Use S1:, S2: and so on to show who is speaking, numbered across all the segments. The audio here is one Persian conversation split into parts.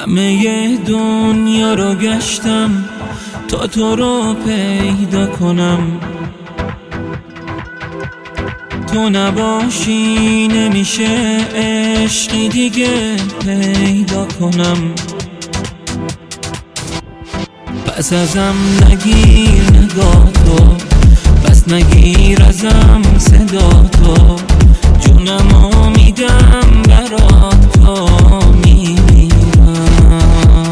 S1: همه دنیا رو گشتم تا تو رو پیدا کنم، تو نباشی نمیشه عشقی دیگه پیدا کنم. پس ازم نگیر نگاه تو، پس نگیر ازم صدا تو، جونمو میدم برات تو میمیرم.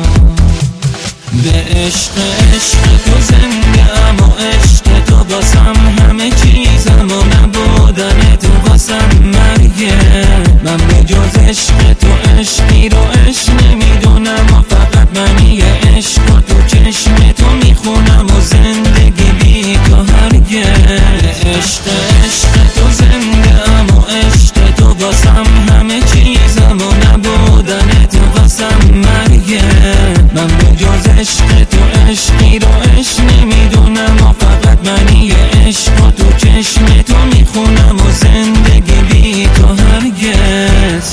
S1: به عشق تو زندم و عشق تو باسم همه چیزم و نبودن تو باسم مرگه. من به جز عشق تو عشقی رو عشق نمیدونم و فقط منی عشق و تو چشم تو میخونم و زندگی بی تو هرگز. به عشق تو زندم و عشق تو باسم همه چیزم و نبودن تو باسم مرگه. من به جز عشق تو عشقی رو عشق نمیدونم و فقط منی عشق و تو چشم تو میخونم و زندگی بی تو هرگز.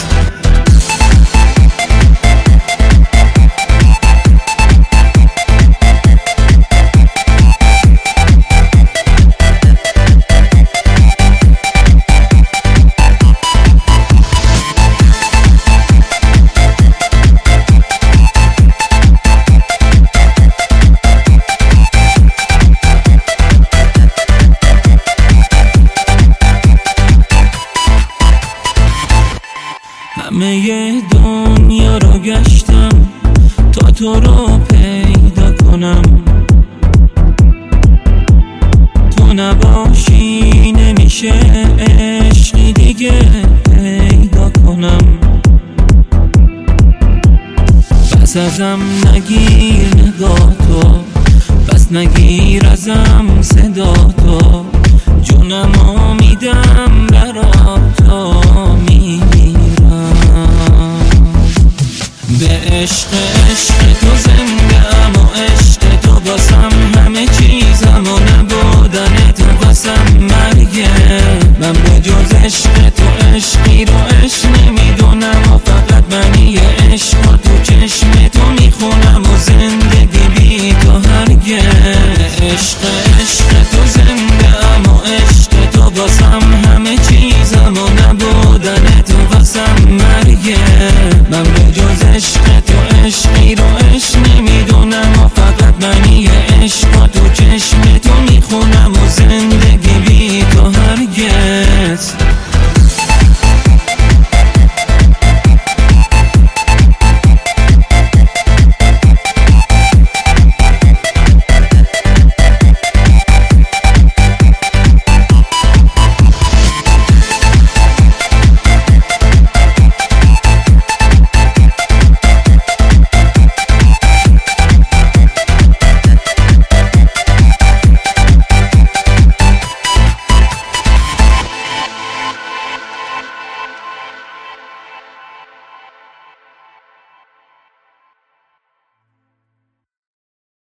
S1: همه دنیا رو گشتم تا تو رو پیدا کنم، تو نباشی نمیشه عشقی دیگه پیدا کنم. پس ازم نگیر نگاه تو، پس نگیر ازم صدا تو، جونمو میدم برات تو میمیرم. به عشق تو زندم و عشق تو باسم همه چیزم و نبودن تو باسم مرگه. من به جز عشق تو عشقی رو عشق نمیدونم و فقط منی عشق و تو چشم تو میخونم و زندگی بی تو هرگز. عشق تو زندم و عشق تو باسم همه چیزم و نبودن تو باسم مرگه. من به جز عشق تو عشقی رو